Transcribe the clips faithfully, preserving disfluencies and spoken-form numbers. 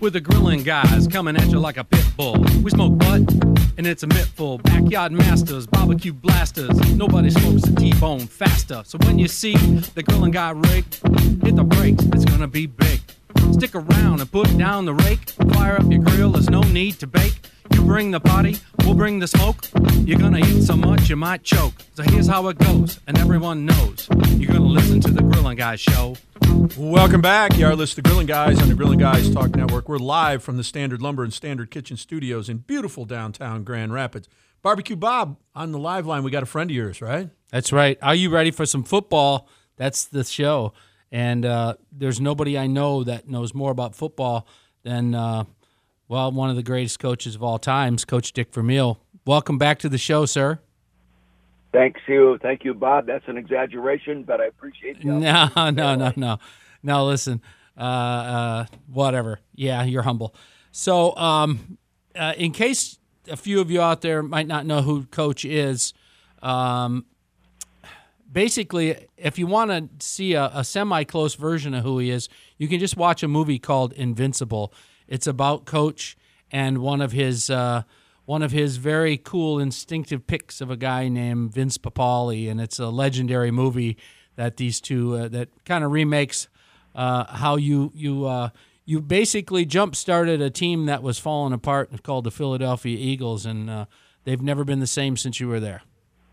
with the grilling guys coming at you like a pit bull. We smoke butt, and it's a mittful. Backyard masters, barbecue blasters. Nobody smokes a T-bone faster. So when you see the grilling guy rig, hit the brakes, it's gonna be big. Stick around and put down the rake. Fire up your grill, there's no need to bake. You bring the party, we'll bring the smoke. You're gonna eat so much you might choke. So here's how it goes, and everyone knows. You're gonna listen to the Grilling Guys show. Welcome back. You are listening to Grilling Guys on the Grilling Guys Talk Network. We're live from the Standard Lumber and Standard Kitchen Studios in beautiful downtown Grand Rapids. Barbecue Bob, on the live line, we got a friend of yours, right? That's right. Are you ready for some football? That's the show. And uh, there's nobody I know that knows more about football than, uh, well, one of the greatest coaches of all times, Coach Dick Vermeil. Welcome back to the show, sir. Thanks you. Thank you, Bob. That's an exaggeration, but I appreciate it. No, no, no, no. No, listen, uh, uh, whatever. Yeah, you're humble. So um, uh, in case a few of you out there might not know who Coach is, um, basically, if you want to see a, a semi-close version of who he is, you can just watch a movie called Invincible. It's about Coach and one of his uh, one of his very cool, instinctive picks of a guy named Vince Papale, and it's a legendary movie that these two uh, that kind of remakes uh, how you you uh, you basically jump started a team that was falling apart called the Philadelphia Eagles, and uh, they've never been the same since you were there.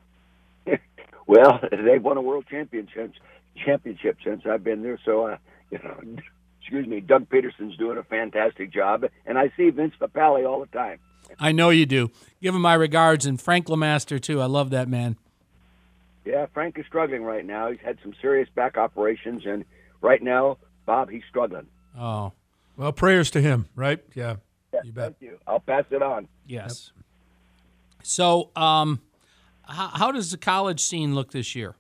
Well, they've won a world championship championship since I've been there. So, uh, you know, excuse me, Doug Peterson's doing a fantastic job, and I see Vince Papale all the time. I know you do. Give him my regards, and Frank LeMaster too. I love that man. Yeah, Frank is struggling right now. He's had some serious back operations, and right now, Bob, he's struggling. Oh, well, prayers to him, right? Yeah, yeah you bet. Thank you. I'll pass it on. Yes. Yep. So, um, how, how does the college scene look this year?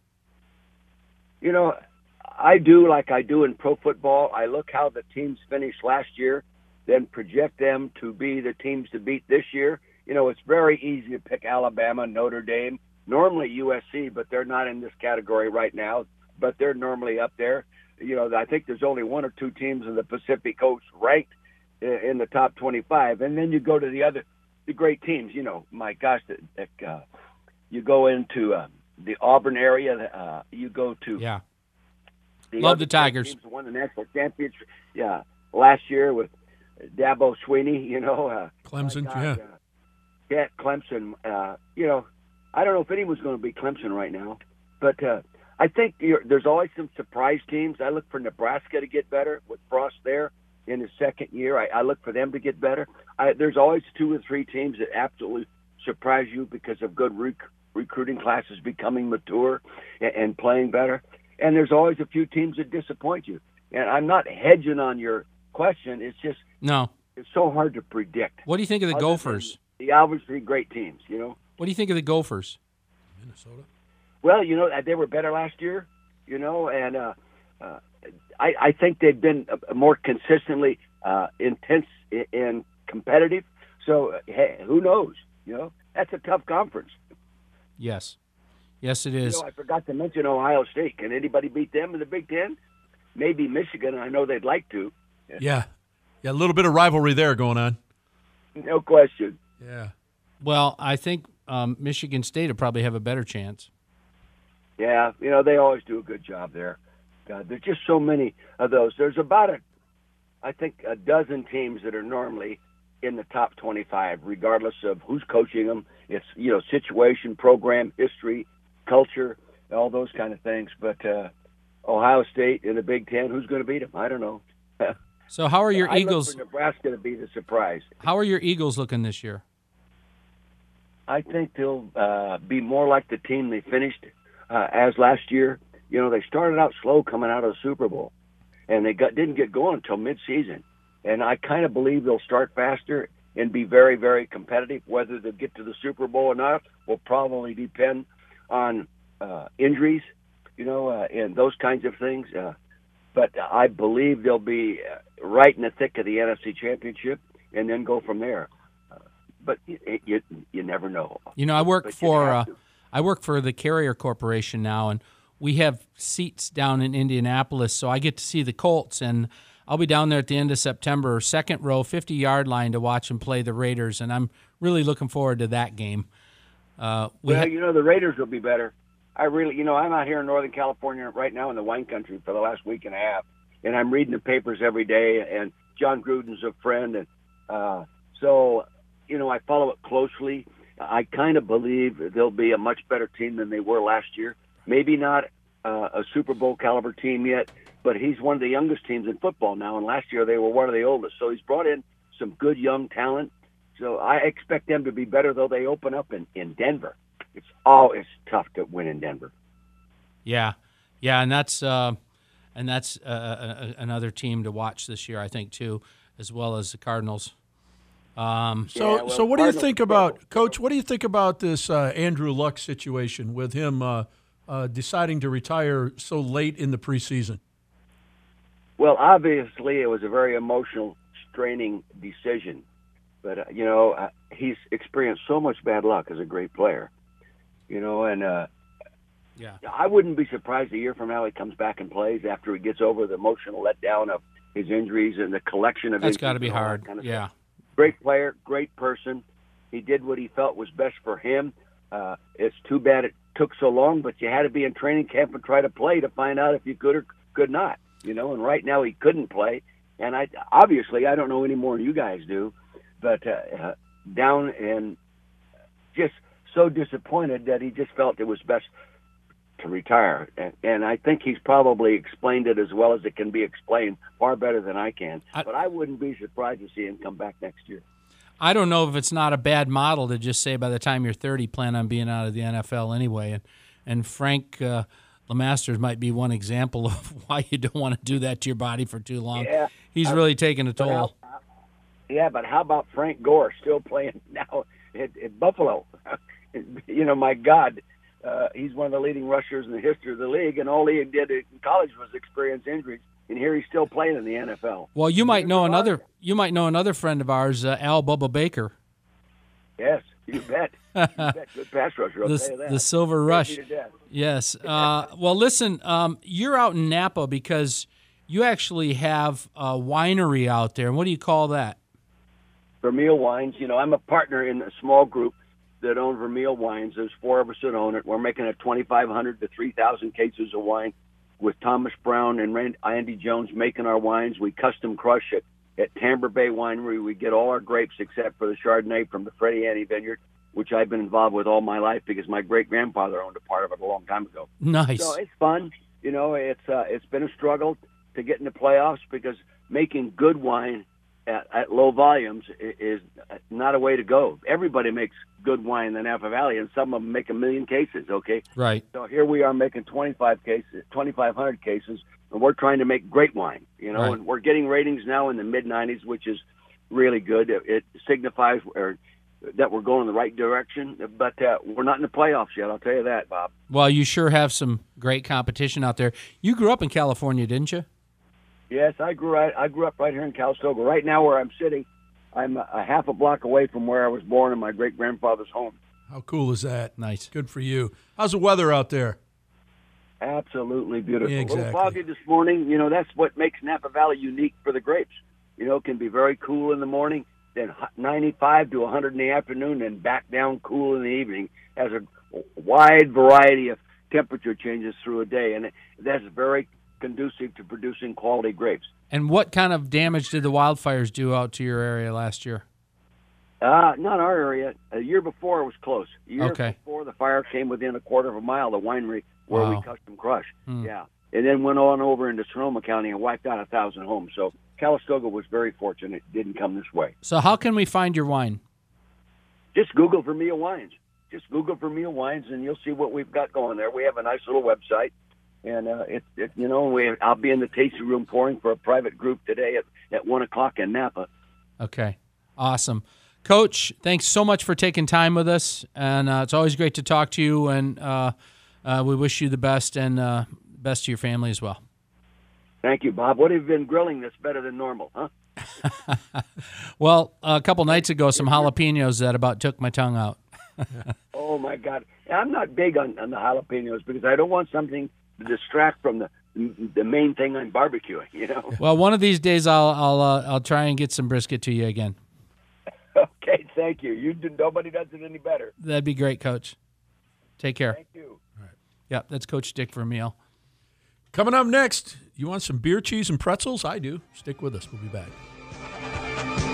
You know, I do like I do in pro football. I look how the teams finished last year, then project them to be the teams to beat this year. You know, it's very easy to pick Alabama, Notre Dame, normally U S C, but they're not in this category right now, but they're normally up there. You know, I think there's only one or two teams in the Pacific Coast ranked in the top twenty-five. And then you go to the other, the great teams, you know, my gosh, the, the, uh, you go into uh, the Auburn area, uh, you go to yeah. the Love the Tigers. Teams won the national championship yeah, last year with Dabo Swinney, you know. Uh, Clemson, God, yeah. Uh, yeah, Clemson. Uh, you know, I don't know if anyone's going to beat Clemson right now, but uh, I think you're, there's always some surprise teams. I look for Nebraska to get better with Frost there in his second year. I, I look for them to get better. I, there's always two or three teams that absolutely surprise you because of good rec- recruiting classes becoming mature and, and playing better. And there's always a few teams that disappoint you. And I'm not hedging on your question. It's just no. It's so hard to predict. What do you think of the Gophers? The obviously great teams, you know. What do you think of the Gophers? Minnesota. Well, you know, they were better last year, you know, and uh, uh, I, I think they've been more consistently uh, intense and competitive. So, hey, who knows? You know, that's a tough conference. Yes. Yes, it is. You know, I forgot to mention Ohio State. Can anybody beat them in the Big Ten? Maybe Michigan. I know they'd like to. Yeah. Yeah, a little bit of rivalry there going on. No question. Yeah. Well, I think um, Michigan State will probably have a better chance. Yeah, you know, they always do a good job there. God, there's just so many of those. There's about, a, I think, a dozen teams that are normally in the top twenty-five, regardless of who's coaching them. It's, you know, situation, program, history, culture, all those kind of things. But uh, Ohio State in the Big Ten, who's going to beat them? I don't know. So how are your I Eagles? Look for Nebraska to be the surprise. How are your Eagles looking this year? I think they'll uh, be more like the team they finished uh, as last year. You know, they started out slow coming out of the Super Bowl, and they got, didn't get going until midseason. And I kind of believe they'll start faster and be very, very competitive. Whether they'll get to the Super Bowl or not will probably depend on uh, injuries, you know, uh, and those kinds of things. Uh, but I believe they'll be right in the thick of the N F C Championship and then go from there. Uh, but you, you you never know. You know, I work But you for have uh, to. I work for the Carrier Corporation now, and we have seats down in Indianapolis, so I get to see the Colts. And I'll be down there at the end of September, second row, fifty-yard line to watch them play the Raiders, and I'm really looking forward to that game. Uh, we well, ha- you know, the Raiders will be better. I really, you know, I'm out here in Northern California right now in the wine country for the last week and a half, and I'm reading the papers every day, and John Gruden's a friend, and uh, so, you know, I follow it closely. I kind of believe they'll be a much better team than they were last year. Maybe not uh, a Super Bowl caliber team yet, but he's one of the youngest teams in football now, and last year they were one of the oldest. So he's brought in some good young talent. So I expect them to be better, though they open up in, in Denver. It's always tough to win in Denver. Yeah, yeah, and that's uh, and that's uh, a, a, another team to watch this year, I think, too, as well as the Cardinals. Um, so, yeah, well, so what do you Cardinals think are about, trouble. Coach? What do you think about this uh, Andrew Luck situation with him uh, uh, deciding to retire so late in the preseason? Well, obviously, it was a very emotional, straining decision. But, uh, you know, uh, he's experienced so much bad luck as a great player, you know, and uh, yeah, I wouldn't be surprised a year from now he comes back and plays after he gets over the emotional letdown of his injuries and the collection of that's injuries. got to be and all that hard. kind of Yeah. stuff. Great player, great person. He did what he felt was best for him. Uh, it's too bad it took so long, but you had to be in training camp and try to play to find out if you could or could not, you know, and right now he couldn't play. And I obviously, I don't know any more than you guys do, but uh, uh, down and just so disappointed that he just felt it was best to retire. And, and I think he's probably explained it as well as it can be explained, far better than I can. I, but I wouldn't be surprised to see him come back next year. I don't know if it's not a bad model to just say by the time you're thirty, plan on being out of the N F L anyway. And, and Frank uh, LeMasters might be one example of why you don't want to do that to your body for too long. Yeah, He's I, really taking a toll. How, yeah, but how about Frank Gore still playing now at, at Buffalo? You know, my God, uh, he's one of the leading rushers in the history of the league, and all he did in college was experience injuries, and here he's still playing in the N F L. Well, you might know another. You might know another friend of ours, uh, Al Bubba Baker. Yes, you bet. You bet. Good pass rusher. I'll the, tell you that. the Silver Rush. Crazy to death. Yes. Uh, well, listen, um, you're out in Napa because you actually have a winery out there. And what do you call that? Vermeil Wines. You know, I'm a partner in a small group that own Vermeil Wines. There's four of us that own it. We're making it twenty-five hundred to three thousand cases of wine with Thomas Brown and Rand- Andy Jones making our wines. We custom crush it at Tamber Bay Winery. We get all our grapes except for the Chardonnay from the Freddie Annie Vineyard, which I've been involved with all my life because my great-grandfather owned a part of it a long time ago. Nice. So it's fun. You know, it's uh, it's been a struggle to get in the playoffs because making good wine at, at low volumes is not a way to go. Everybody makes good wine in the Napa Valley, and some of them make a million cases, okay? Right. So here we are making twenty-five cases, twenty-five hundred cases, and we're trying to make great wine, you know, Right. and we're getting ratings now in the mid nineties, which is really good. It, it signifies or, that we're going in the right direction, but uh, we're not in the playoffs yet, I'll tell you that, Bob. Well, you sure have some great competition out there. You grew up in California, didn't you? Yes, I grew right, I grew up right here in Calistoga. Right now where I'm sitting, I'm a, a half a block away from where I was born in my great-grandfather's home. How cool is that? Nice. Good for you. How's the weather out there? Absolutely beautiful. Yeah, exactly. A little foggy this morning. You know, that's what makes Napa Valley unique for the grapes. You know, it can be very cool in the morning, then ninety-five to one hundred in the afternoon, and back down cool in the evening. Has a wide variety of temperature changes through a day, and that's very conducive to producing quality grapes. And what kind of damage did the wildfires do out to your area last year? Uh, not our area. A year before it was close. A year Okay. before the fire came within a quarter of a mile of the winery where Wow. we custom crush. Hmm. Yeah. And then went on over into Sonoma County and wiped out a thousand homes. So Calistoga was very fortunate it didn't come this way. So how can we find your wine? Just Google Vermeil Wines. Just Google Vermeil Wines and you'll see what we've got going there. We have a nice little website. And, uh, it, it, you know, we, I'll be in the tasting room pouring for a private group today at, at one o'clock in Napa. Okay. Awesome. Coach, thanks so much for taking time with us. And uh, it's always great to talk to you. And uh, uh, we wish you the best and uh, best to your family as well. Thank you, Bob. What have you been grilling that's better than normal, huh? Well, a couple nights ago, some jalapenos that about took my tongue out. Oh, my God. I'm not big on, on the jalapenos because I don't want something to distract from the the main thing on barbecuing. You know. Well, one of these days I'll I'll uh, I'll try and get some brisket to you again. Okay, thank you. You do, nobody does it any better. That'd be great, Coach. Take care. Thank you. Yep, that's Coach Dick for a meal. Coming up next, you want some beer, cheese, and pretzels? I do. Stick with us. We'll be back.